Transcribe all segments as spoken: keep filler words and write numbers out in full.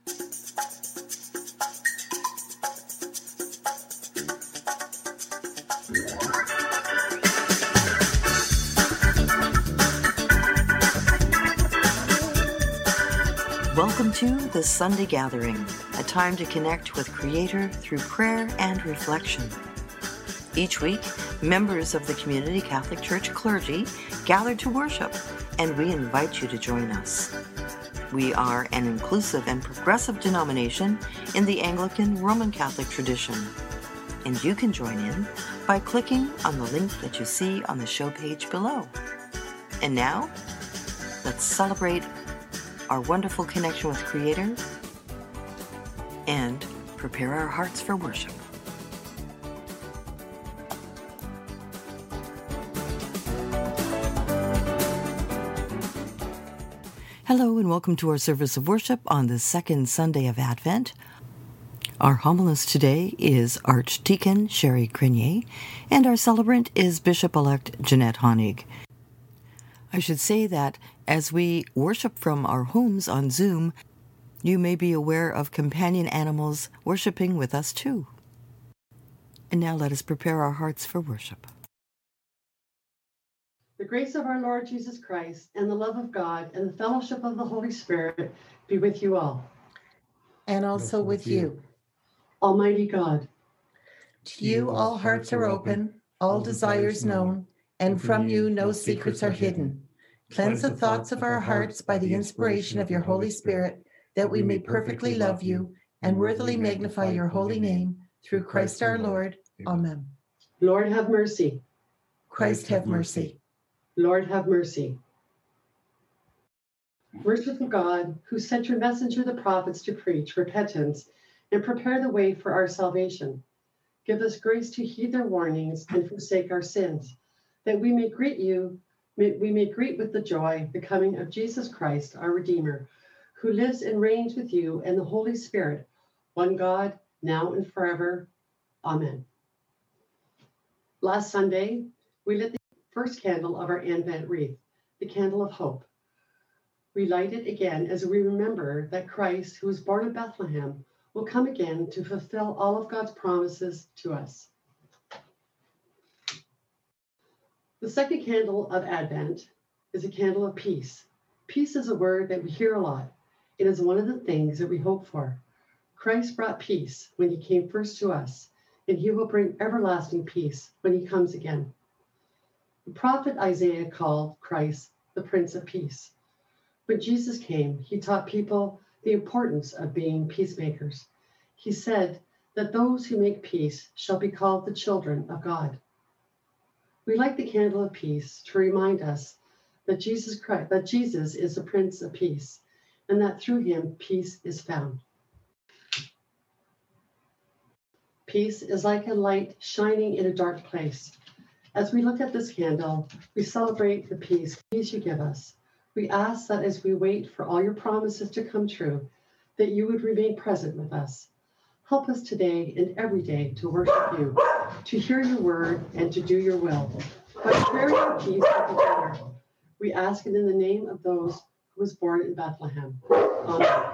Welcome to the Sunday Gathering, a time to connect with Creator through prayer and reflection. Each week, members of the Community Catholic Church clergy gather to worship, and we invite you to join us. We are an inclusive and progressive denomination in the Anglican Roman Catholic tradition, and you can join in by clicking on the link that you see on the show page below. And now, let's celebrate our wonderful connection with Creator and prepare our hearts for worship. Hello and welcome to our service of worship on the second Sunday of Advent. Our homilist today is Archdeacon Sherry Grenier, and our celebrant is Bishop-elect Jeanette Honig. I should say that as we worship from our homes on Zoom, you may be aware of companion animals worshiping with us too. And now let us prepare our hearts for worship. The grace of our Lord Jesus Christ and the love of God and the fellowship of the Holy Spirit be with you all. And also with you. Almighty God, to you all hearts are open, all desires known, and from you no secrets are hidden. Cleanse the thoughts of our hearts by the inspiration of your Holy Spirit, that we may perfectly love you and worthily magnify your holy name, through Christ our Lord. Amen. Lord have mercy. Christ have mercy. Lord have mercy. Merciful God, who sent your messenger the prophets to preach repentance and prepare the way for our salvation, give us grace to heed their warnings and forsake our sins, that we may greet you, may, we may greet with the joy the coming of Jesus Christ, our Redeemer, who lives and reigns with you and the Holy Spirit, one God, now and forever. Amen. Last Sunday, we lit the first candle of our Advent wreath, the candle of hope. We light it again as we remember that Christ, who was born in Bethlehem, will come again to fulfill all of God's promises to us. The second candle of Advent is a candle of peace. Peace is a word that we hear a lot. It is one of the things that we hope for. Christ brought peace when he came first to us, and he will bring everlasting peace when he comes again. The prophet Isaiah called Christ the Prince of Peace. When Jesus came, he taught people the importance of being peacemakers. He said that those who make peace shall be called the children of God. We light the candle of peace to remind us that Jesus Christ, that Jesus is the Prince of Peace, and that through him peace is found. Peace is like a light shining in a dark place. As we look at this candle, we celebrate the peace, peace you give us. We ask that as we wait for all your promises to come true, that you would remain present with us. Help us today and every day to worship you, to hear your word, and to do your will. By sharing your peace with each other, we ask it in the name of those who was born in Bethlehem. Amen.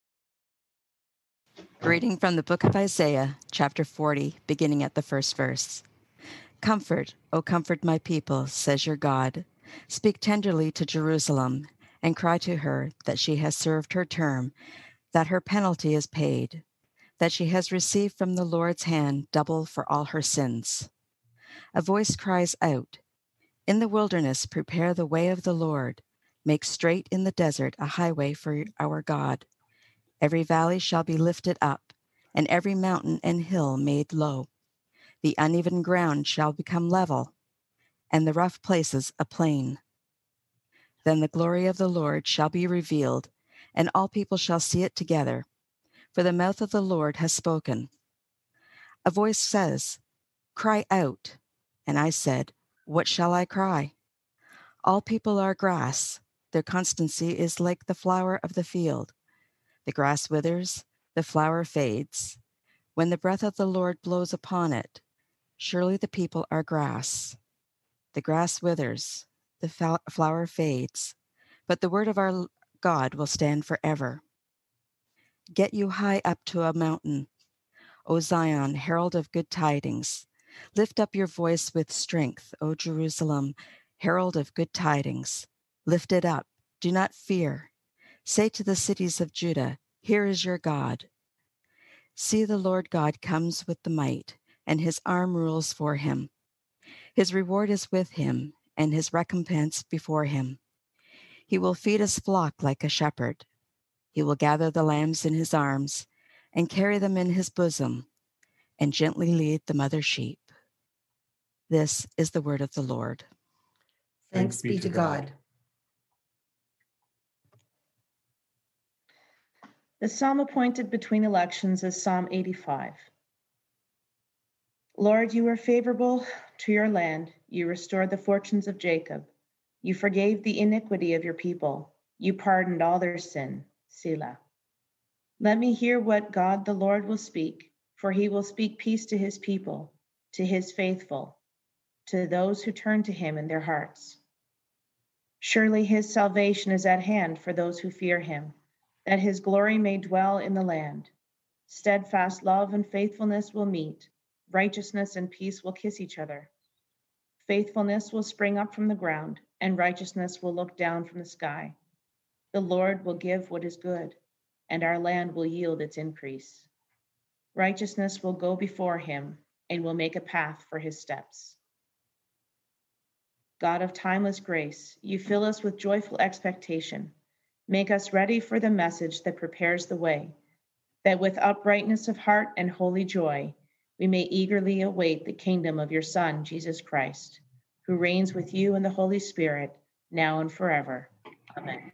Reading from the book of Isaiah, chapter forty, beginning at the first verse. Comfort, O comfort my people, says your God. Speak tenderly to Jerusalem, and cry to her that she has served her term, that her penalty is paid, that she has received from the Lord's hand double for all her sins. A voice cries out, in the wilderness prepare the way of the Lord, make straight in the desert a highway for our God. Every valley shall be lifted up, and every mountain and hill made low. The uneven ground shall become level, and the rough places a plain. Then the glory of the Lord shall be revealed, and all people shall see it together, for the mouth of the Lord has spoken. A voice says, cry out. And I said, what shall I cry? All people are grass. Their constancy is like the flower of the field. The grass withers, the flower fades. When the breath of the Lord blows upon it, surely the people are grass. The grass withers, the flower fades, but the word of our God will stand forever. Get you high up to a mountain, O Zion, herald of good tidings. Lift up your voice with strength, O Jerusalem, herald of good tidings. Lift it up, do not fear. Say to the cities of Judah, here is your God. See, the Lord God comes with the might, and his arm rules for him. His reward is with him, and his recompense before him. He will feed his flock like a shepherd. He will gather the lambs in his arms and carry them in his bosom, and gently lead the mother sheep. This is the word of the Lord. Thanks be to God. The psalm appointed between elections is Psalm eighty-five. Lord, you are favorable to your land. You restored the fortunes of Jacob. You forgave the iniquity of your people. You pardoned all their sin. Selah. Let me hear what God the Lord will speak, for he will speak peace to his people, to his faithful, to those who turn to him in their hearts. Surely his salvation is at hand for those who fear him, that his glory may dwell in the land. Steadfast love and faithfulness will meet. Righteousness and peace will kiss each other. Faithfulness will spring up from the ground, and righteousness will look down from the sky. The Lord will give what is good, and our land will yield its increase. Righteousness will go before him, and will make a path for his steps. God of timeless grace, you fill us with joyful expectation. Make us ready for the message that prepares the way, that with uprightness of heart and holy joy, we may eagerly await the kingdom of your Son, Jesus Christ, who reigns with you in the Holy Spirit, now and forever. Amen.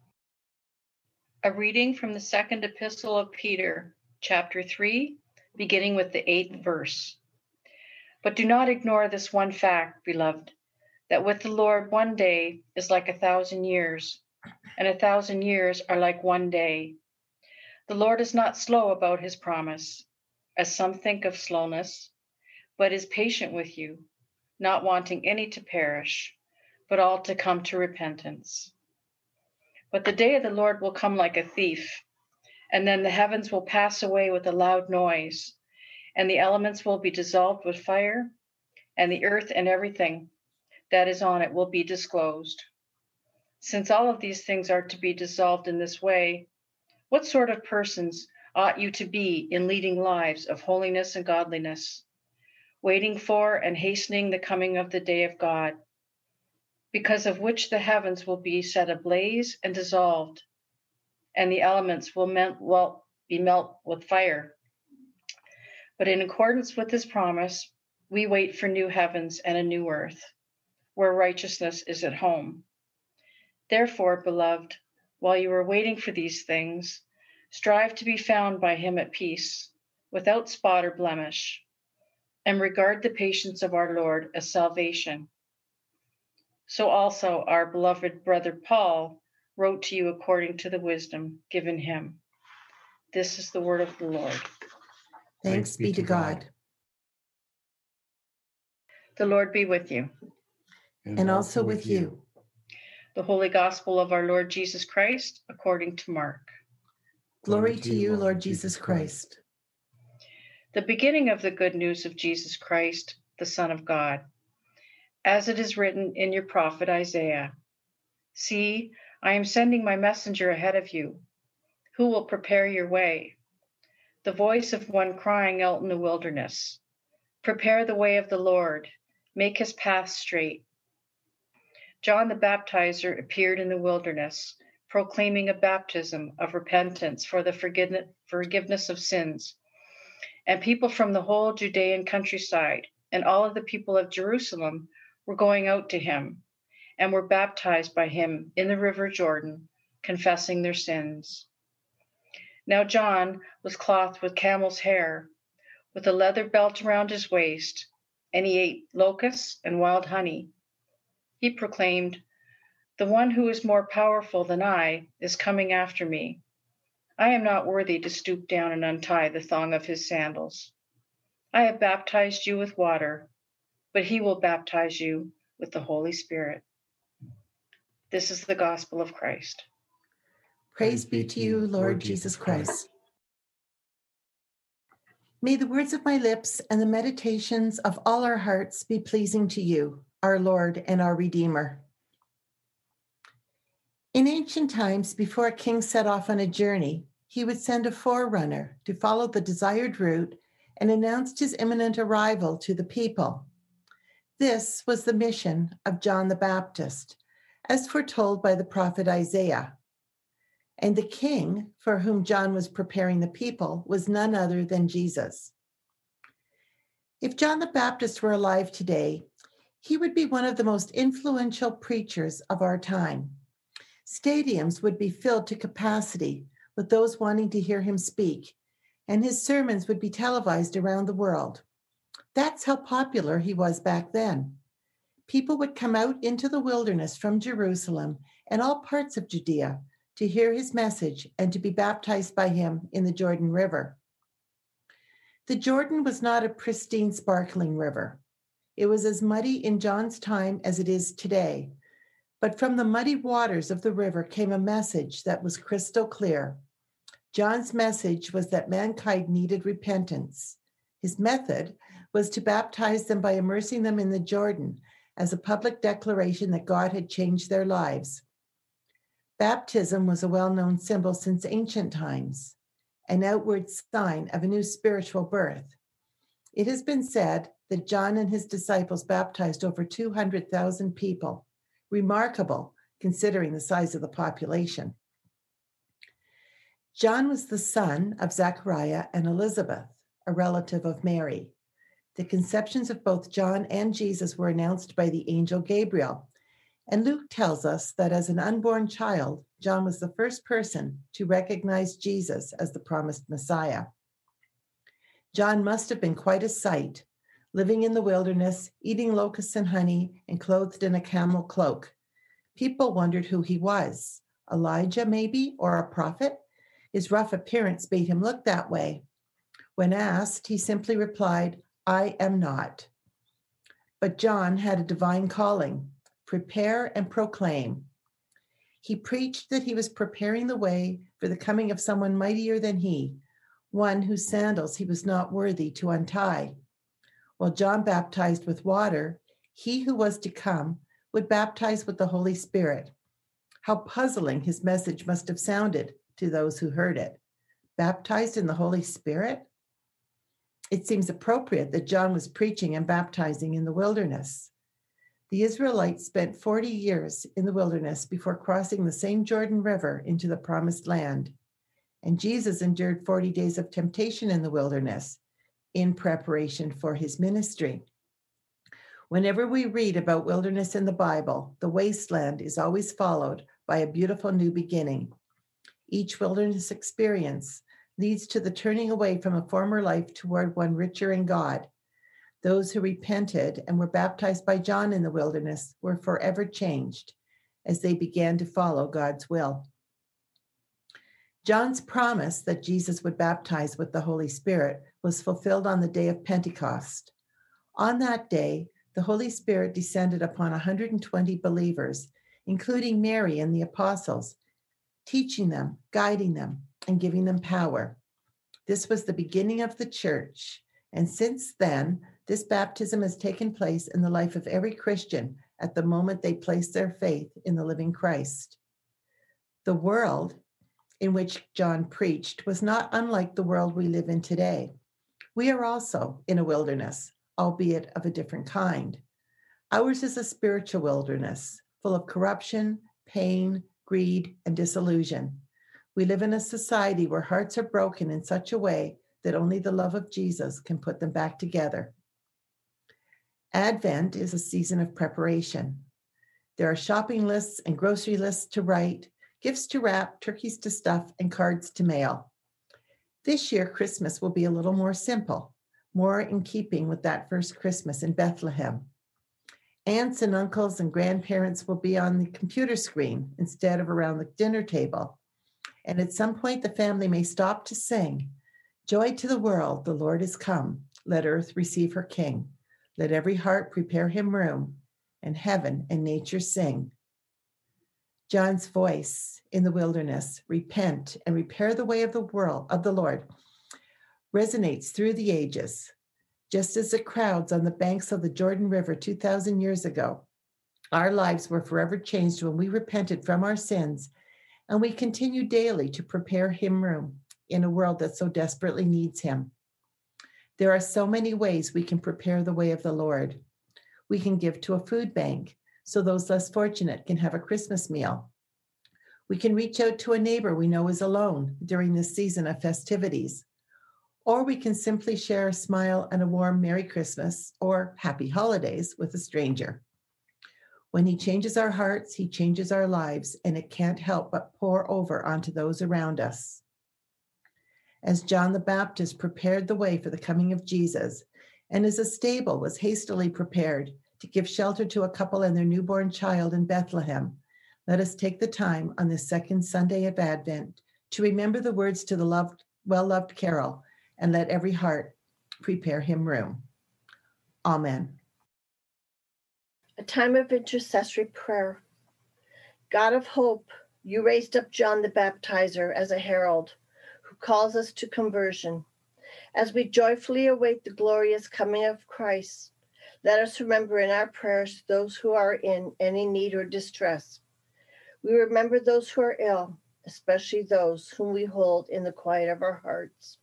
A reading from the second epistle of Peter, chapter three, beginning with the eighth verse. But do not ignore this one fact, beloved, that with the Lord one day is like a thousand years, and a thousand years are like one day. The Lord is not slow about his promise, as some think of slowness, but is patient with you, not wanting any to perish, but all to come to repentance. But the day of the Lord will come like a thief, and then the heavens will pass away with a loud noise, and the elements will be dissolved with fire, and the earth and everything that is on it will be disclosed. Since all of these things are to be dissolved in this way, what sort of persons ought you to be in leading lives of holiness and godliness, waiting for and hastening the coming of the day of God, because of which the heavens will be set ablaze and dissolved, and the elements will melt, well, be melt with fire. But in accordance with this promise, we wait for new heavens and a new earth, where righteousness is at home. Therefore, beloved, while you are waiting for these things, strive to be found by him at peace, without spot or blemish, and regard the patience of our Lord as salvation. So also our beloved brother Paul wrote to you according to the wisdom given him. This is the word of the Lord. Thanks be to God. The Lord be with you. And also with you. The Holy Gospel of our Lord Jesus Christ according to Mark. Glory to you, Lord Jesus Christ. The beginning of the good news of Jesus Christ, the Son of God. As it is written in your prophet Isaiah, see, I am sending my messenger ahead of you, who will prepare your way. The voice of one crying out in the wilderness, prepare the way of the Lord, make his path straight. John the Baptizer appeared in the wilderness, proclaiming a baptism of repentance for the forgiveness of sins. And people from the whole Judean countryside and all of the people of Jerusalem were going out to him and were baptized by him in the river Jordan, confessing their sins. Now John was clothed with camel's hair, with a leather belt around his waist, and he ate locusts and wild honey. He proclaimed, the one who is more powerful than I is coming after me. I am not worthy to stoop down and untie the thong of his sandals. I have baptized you with water, but he will baptize you with the Holy Spirit. This is the gospel of Christ. Praise be to you, Lord Jesus Christ. May the words of my lips and the meditations of all our hearts be pleasing to you, our Lord and our Redeemer. In ancient times, before a king set off on a journey, he would send a forerunner to follow the desired route and announce his imminent arrival to the people. This was the mission of John the Baptist, as foretold by the prophet Isaiah. And the king for whom John was preparing the people was none other than Jesus. If John the Baptist were alive today, he would be one of the most influential preachers of our time. Stadiums would be filled to capacity with those wanting to hear him speak, and his sermons would be televised around the world. That's how popular he was back then. People would come out into the wilderness from Jerusalem and all parts of Judea to hear his message and to be baptized by him in the Jordan River. The Jordan was not a pristine, sparkling river. It was as muddy in John's time as it is today. But from the muddy waters of the river came a message that was crystal clear. John's message was that mankind needed repentance. His method was to baptize them by immersing them in the Jordan as a public declaration that God had changed their lives. Baptism was a well-known symbol since ancient times, an outward sign of a new spiritual birth. It has been said that John and his disciples baptized over two hundred thousand people, remarkable considering the size of the population. John was the son of Zechariah and Elizabeth, a relative of Mary. The conceptions of both John and Jesus were announced by the angel Gabriel. And Luke tells us that as an unborn child, John was the first person to recognize Jesus as the promised Messiah. John must have been quite a sight, living in the wilderness, eating locusts and honey, and clothed in a camel cloak. People wondered who he was. Elijah, maybe, or a prophet? His rough appearance made him look that way. When asked, he simply replied, "I am not." But John had a divine calling: prepare and proclaim. He preached that he was preparing the way for the coming of someone mightier than he, one whose sandals he was not worthy to untie. While John baptized with water, he who was to come would baptize with the Holy Spirit. How puzzling his message must have sounded to those who heard it. Baptized in the Holy Spirit? It seems appropriate that John was preaching and baptizing in the wilderness. The Israelites spent forty years in the wilderness before crossing the same Jordan River into the promised land. And Jesus endured forty days of temptation in the wilderness in preparation for his ministry. Whenever we read about wilderness in the Bible, the wasteland is always followed by a beautiful new beginning. Each wilderness experience leads to the turning away from a former life toward one richer in God. Those who repented and were baptized by John in the wilderness were forever changed as they began to follow God's will. John's promise that Jesus would baptize with the Holy Spirit was fulfilled on the day of Pentecost. On that day, the Holy Spirit descended upon one hundred twenty believers, including Mary and the apostles, teaching them, guiding them, and giving them power. This was the beginning of the church, and since then, this baptism has taken place in the life of every Christian at the moment they place their faith in the living Christ. The world in which John preached was not unlike the world we live in today. We are also in a wilderness, albeit of a different kind. Ours is a spiritual wilderness, full of corruption, pain, greed, and disillusion. We live in a society where hearts are broken in such a way that only the love of Jesus can put them back together. Advent is a season of preparation. There are shopping lists and grocery lists to write, gifts to wrap, turkeys to stuff, and cards to mail. This year, Christmas will be a little more simple, more in keeping with that first Christmas in Bethlehem. Aunts and uncles and grandparents will be on the computer screen instead of around the dinner table. And at some point, the family may stop to sing, "Joy to the world, the Lord is come. Let earth receive her King. Let every heart prepare him room, and heaven and nature sing." John's voice in the wilderness, repent and repair the way of the world of the Lord. resonates through the ages. Just as the crowds on the banks of the Jordan River two thousand years ago, our lives were forever changed when we repented from our sins, and we continue daily to prepare Him room in a world that so desperately needs Him. There are so many ways we can prepare the way of the Lord. We can give to a food bank so those less fortunate can have a Christmas meal. We can reach out to a neighbor we know is alone during this season of festivities. Or we can simply share a smile and a warm Merry Christmas or Happy Holidays with a stranger. When He changes our hearts, He changes our lives, and it can't help but pour over onto those around us. As John the Baptist prepared the way for the coming of Jesus, and as a stable was hastily prepared to give shelter to a couple and their newborn child in Bethlehem, let us take the time on this second Sunday of Advent to remember the words to the loved, well-loved carol, and let every heart prepare Him room. Amen. A time of intercessory prayer. God of hope, you raised up John the Baptizer as a herald who calls us to conversion. As we joyfully await the glorious coming of Christ, let us remember in our prayers those who are in any need or distress. We remember those who are ill, especially those whom we hold in the quiet of our hearts.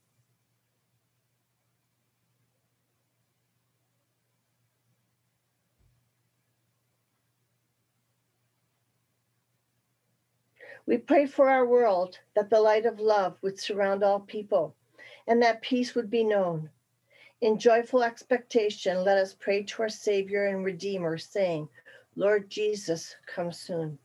We pray for our world, that the light of love would surround all people, and that peace would be known. In joyful expectation, let us pray to our Savior and Redeemer, saying, Lord Jesus, come soon.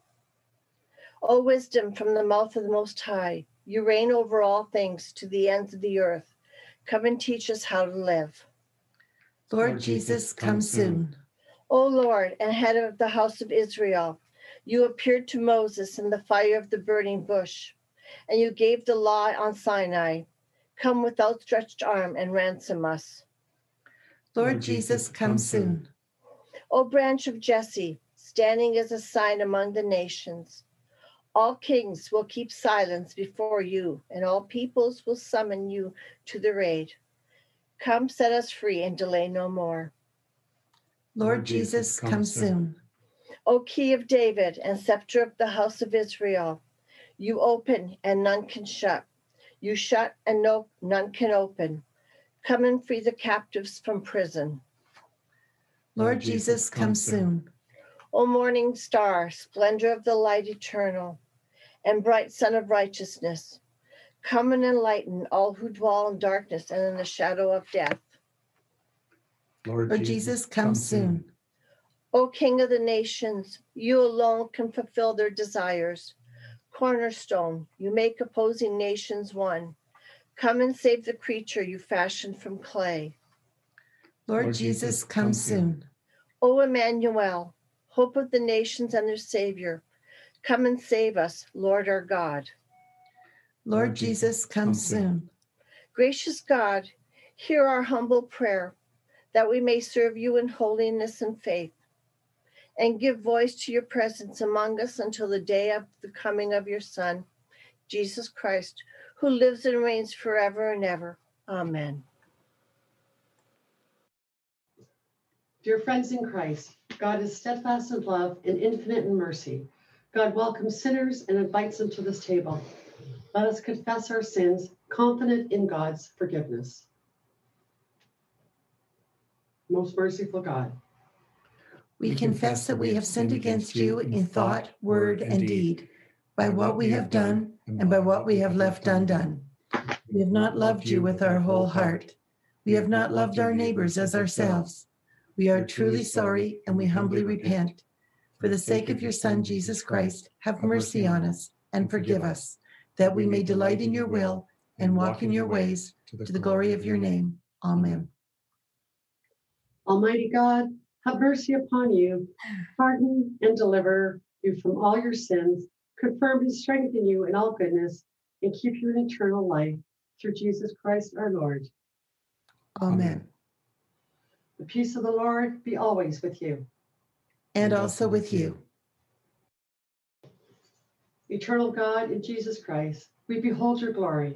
O wisdom from the mouth of the Most High, you reign over all things to the ends of the earth. Come and teach us how to live. Lord, Lord Jesus, come soon. O Lord, and head of the house of Israel, you appeared to Moses in the fire of the burning bush, and you gave the law on Sinai. Come with outstretched arm and ransom us. Lord, Lord Jesus, come soon. O branch of Jesse, standing as a sign among the nations, all kings will keep silence before you, and all peoples will summon you to their aid. Come, set us free and delay no more. Lord Jesus, come soon. O key of David and scepter of the house of Israel, you open and none can shut. You shut and no, none can open. Come and free the captives from prison. Lord Jesus, come soon. O morning star, splendor of the light eternal, and bright sun of righteousness, come and enlighten all who dwell in darkness and in the shadow of death. Lord, Lord Jesus, come, come soon. O King of the nations, you alone can fulfill their desires. Cornerstone, you make opposing nations one. Come and save the creature you fashioned from clay. Lord, Lord Jesus, come, come soon. O Emmanuel, hope of the nations and their Savior, come and save us, Lord our God. Lord Jesus, come, come soon. Gracious God, hear our humble prayer, that we may serve you in holiness and faith, and give voice to your presence among us until the day of the coming of your Son, Jesus Christ, who lives and reigns forever and ever. Amen. Dear friends in Christ, God is steadfast in love and infinite in mercy. God welcomes sinners and invites them to this table. Let us confess our sins, confident in God's forgiveness. Most merciful God, we confess that we have sinned against you in thought, word, and deed, by what we have done and by what we have left undone. We have not loved you with our whole heart. We have not loved our neighbors as ourselves. We are truly sorry, and we humbly repent. For the sake of your Son, Jesus Christ, have mercy on us and forgive us, that we may delight in your will and walk in your ways to the glory of your name. Amen. Almighty God, have mercy upon you, pardon and deliver you from all your sins, confirm and strengthen you in all goodness, and keep you in eternal life through Jesus Christ our Lord. Amen. The peace of the Lord be always with you. And also with you. Eternal God, in Jesus Christ, we behold your glory.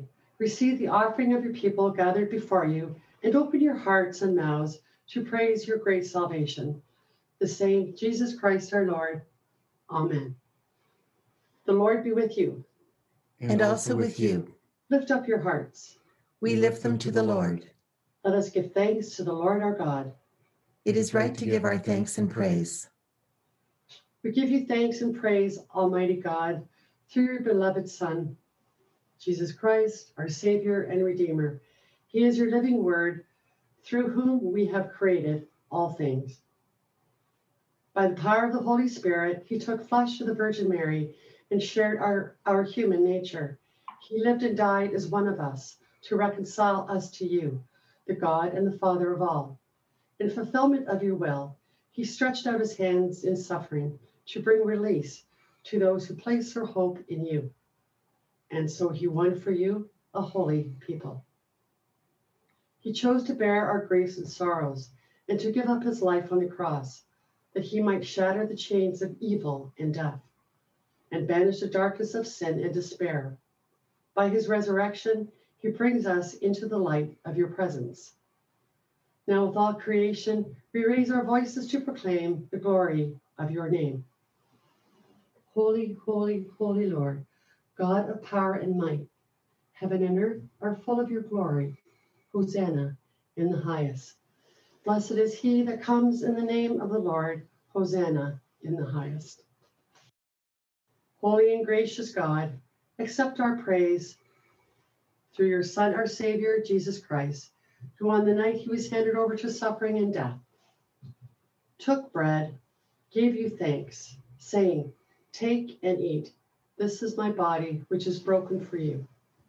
Receive the offering of your people gathered before you, and open your hearts and mouths to praise your great salvation. The same Jesus Christ our Lord. Amen. The Lord be with you. And also with you. Lift up your hearts. We lift them to the Lord. Let us give thanks to the Lord our God. It is right to give our thanks and praise. We give you thanks and praise, Almighty God, through your beloved Son, Jesus Christ, our Savior and Redeemer. He is your living word, through whom we have created all things. By the power of the Holy Spirit, he took flesh of the Virgin Mary and shared our, our human nature. He lived and died as one of us to reconcile us to you, the God and the Father of all. In fulfillment of your will, he stretched out his hands in suffering to bring release to those who place their hope in you. And so he won for you a holy people. He chose to bear our griefs and sorrows and to give up his life on the cross, that he might shatter the chains of evil and death and banish the darkness of sin and despair. By his resurrection, he brings us into the light of your presence. Now with all creation, we raise our voices to proclaim the glory of your name. Holy, holy, holy Lord, God of power and might, heaven and earth are full of your glory. Hosanna in the highest. Blessed is he that comes in the name of the Lord. Hosanna in the highest. Holy and gracious God, accept our praise through your Son, our Savior, Jesus Christ, who on the night he was handed over to suffering and death, took bread, gave you thanks, saying, "Take and eat. This is my body, which is broken for you."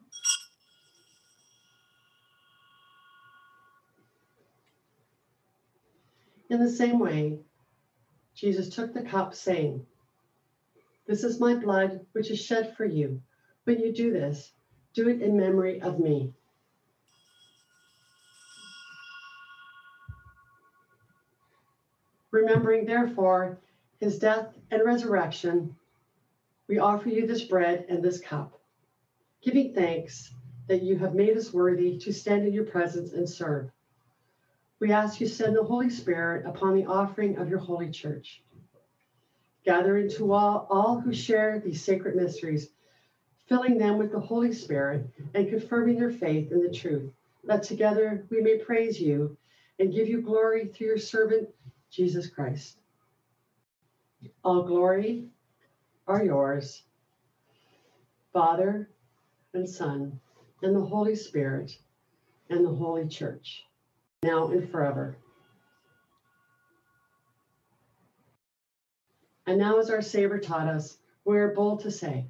In the same way, Jesus took the cup, saying, "This is my blood, which is shed for you. When you do this, do it in memory of me." Remembering, therefore, his death and resurrection, we offer you this bread and this cup, giving thanks that you have made us worthy to stand in your presence and serve. We ask you send the Holy Spirit upon the offering of your holy church. Gather into all, all who share these sacred mysteries, filling them with the Holy Spirit and confirming their faith in the truth, that together we may praise you and give you glory through your servant, Jesus Christ. All glory are yours, Father and Son, and the Holy Spirit, and the Holy Church, now and forever. And now, as our Savior taught us, we are bold to say,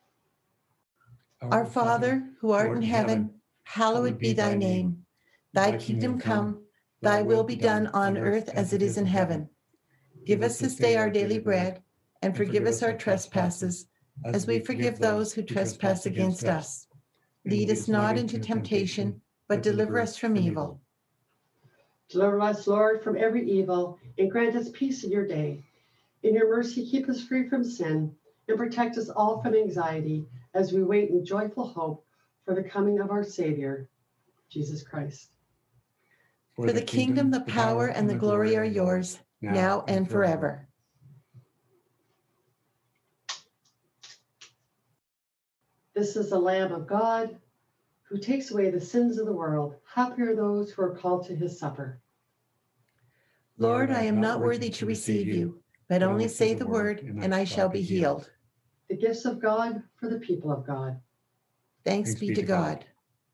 Our Father, who art in heaven, hallowed be thy name. Thy kingdom come, thy will be done on earth as it is in heaven. Give us this day our daily bread, and forgive us our trespasses, as we forgive those who trespass against us. Lead us not into temptation, but deliver us from evil. Deliver us, Lord, from every evil, and grant us peace in your day. In your mercy, keep us free from sin, and protect us all from anxiety, as we wait in joyful hope for the coming of our Savior, Jesus Christ. For the kingdom, the power, and the glory are yours, now and forever. This is the Lamb of God, who takes away the sins of the world. Happy are those who are called to his supper. Lord, I am not worthy to receive you, but only say the word, and I shall be healed. The gifts of God for the people of God. Thanks be to God.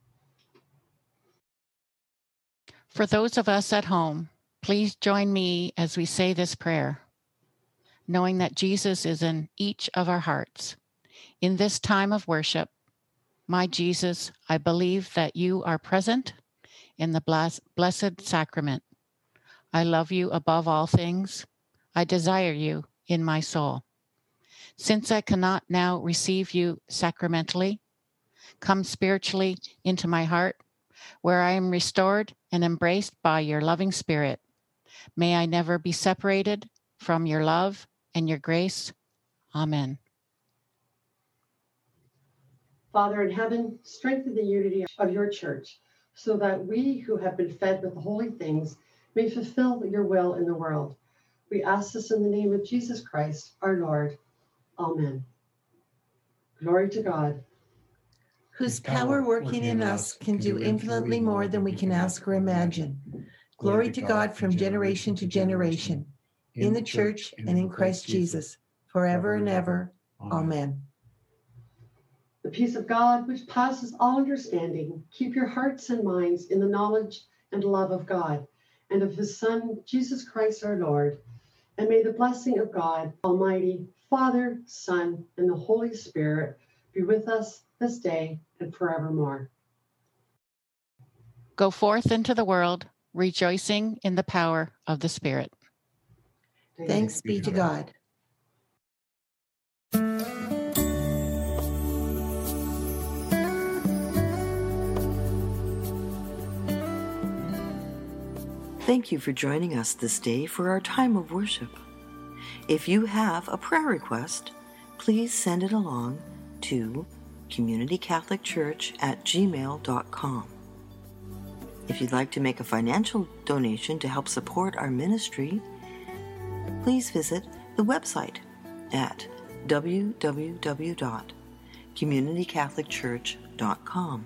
For those of us at home, please join me as we say this prayer, knowing that Jesus is in each of our hearts. In this time of worship, my Jesus, I believe that you are present in the blessed sacrament. I love you above all things. I desire you in my soul. Since I cannot now receive you sacramentally, come spiritually into my heart, where I am restored and embraced by your loving Spirit. May I never be separated from your love and your grace. Amen. Father in heaven, strengthen the unity of your church so that we who have been fed with the holy things may fulfill your will in the world. We ask this in the name of Jesus Christ, our Lord. Amen. Glory to God, whose power working in us can do infinitely more than we can ask or imagine. Glory to God from generation to generation, in the church and in Christ Jesus, forever and ever. Amen. The peace of God, which passes all understanding, keep your hearts and minds in the knowledge and love of God and of his Son, Jesus Christ our Lord. And may the blessing of God Almighty, Father, Son, and the Holy Spirit be with us this day and forevermore. Go forth into the world, rejoicing in the power of the Spirit. Thanks be to God. Thank you for joining us this day for our time of worship. If you have a prayer request, please send it along to community catholic church at gmail dot com. If you'd like to make a financial donation to help support our ministry, please visit the website at w w w dot community catholic church dot com.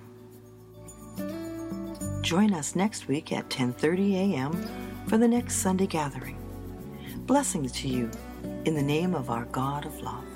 Join us next week at ten thirty a.m. for the next Sunday gathering. Blessings to you in the name of our God of love.